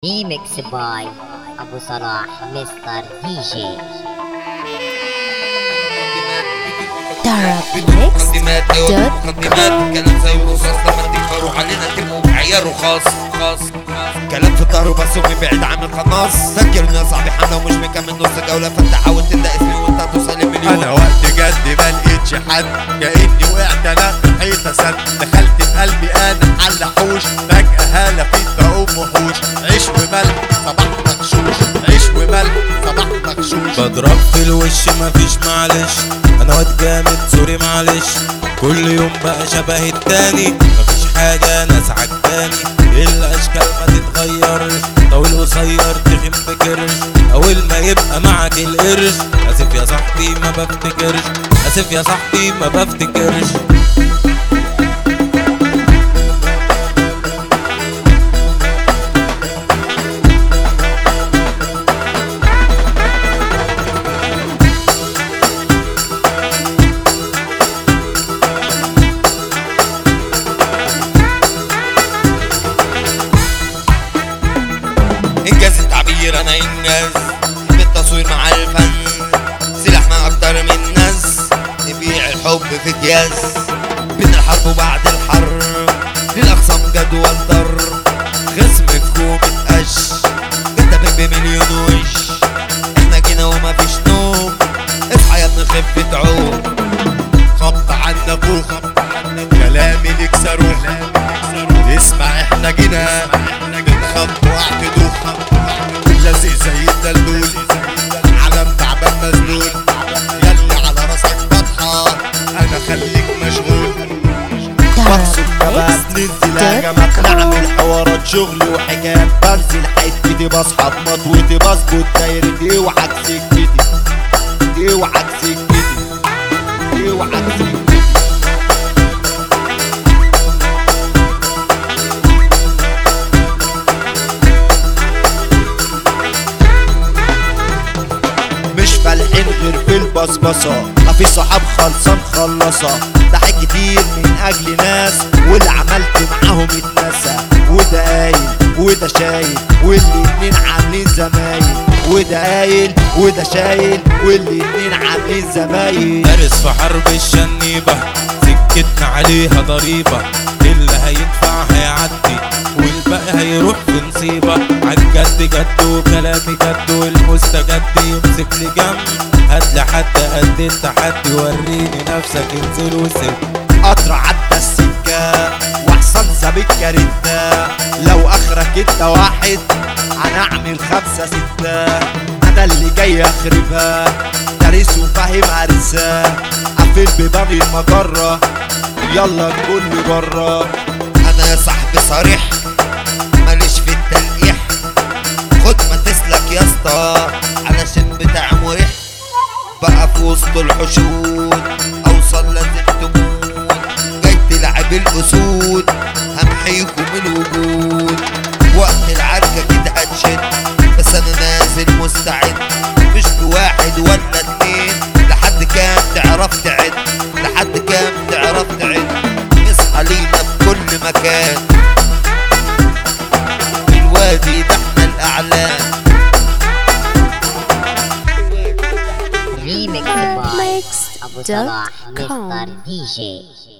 ريميكس باي أبو صلاح مستر دي جي. مقدمات كلام زي الرصاص لما تكبروا علينا تبقوا عيار خاص كلام في الدار وبس وبعيد عن القناص. فكرني يا صاحبي حمله ومش مكمل نص جوله، فانت حاول تبدا اسمي وانت هتوصل لمليون. انا وقت جد ما لقيتش حد، كاني وقعت انا حيطه سد. دخلت في قلبي انا حل حوش، فجاه هاله فيك بقوم وحوش. عيش وملح صباح مغشوش، عيش وملح صباح مغشوش. بضرب في الوش مفيش معلش، انا واد جامد سوري معلش. كل يوم بقى شبه التاني، مفيش حاجة ناس عجباني. الاشكال ما تتغيرش، طويل قصير تخين بكرش. اول ما يبقى معك القرش، اسف يا صاحبي ما بفتكرش، اسف يا صاحبي ما بفتكرش. انجاز التعبير انا انجاز بالتصوير مع الفن، سلاحنا اكتر من ناس نبيع الحب في اكياس. بين الحرب وبعد الحرب للاقسام جدول ضرب، خصم في كومة قش كتبك بمليون وش. احنا جينا ومفيش نوم، اصحى يا ابن خفة عوم. خبط عنا فوق كلامي ليك صاروخ، اسمع احنا جينا بنخبط وقت دوخ. لذيذ زي الدلدول، علم تعبان مذلول. ياللي على راسك فاتحة انا خليك مشغول. بقصد كبات ننزل هجمات، نعمل حوارات شغل وحكايات. بنزل حتتي بصحى بمطوتي، بظبط دايرتي اوعك سكتي، اوعك سكتي، اوعك سكتي. مش فالحين غير في البصبصة، مفيش صحاب خلصان خلصة. ضحك كتير من اجل ناس واللي عملت معاهم اتنسى. وده قايل وده شايل والاتنين عاملين زمايل، وده قايل وده شايل والاتنين عاملين زمايل. دارس في حرب الشنيبة، سكتنا عليها ضريبة. اللي هيدفع هيعدي والباقي هيروح في نصيبة. عالجد جد وكلامي جد، والمستجد يمسك لي جنب. هاتلي حد قد التحدي، وريني نفسك انزل وسيب. قطر عدى السكة واحسن سابق كارتنا. لو اخرك انت واحد هنعمل 5 6. انا اللي جاي اخربها، دارس وفاهم عرسها. قافل بباب المجرة، يلا نقول لي برا. انا يا صاحبي صريح ماليش في التلقيح، خد ما تسلك يا اسطى علشان بتاع مريح. بقى في وسط الحشود اوصل لازم تموت، جاي تلعب الاسود همحيكم الوجود. وقت العركة كده هتشد، بس انا نازل مستعد. مش بواحد ولا اتنين، لحد كام تعرف تعد، لحد كام تعرف تعد. اصحى لينا في كل مكان، في الوادي ده احنا الاعلام. ريميكس باي أبو صلاح مستر دي جي.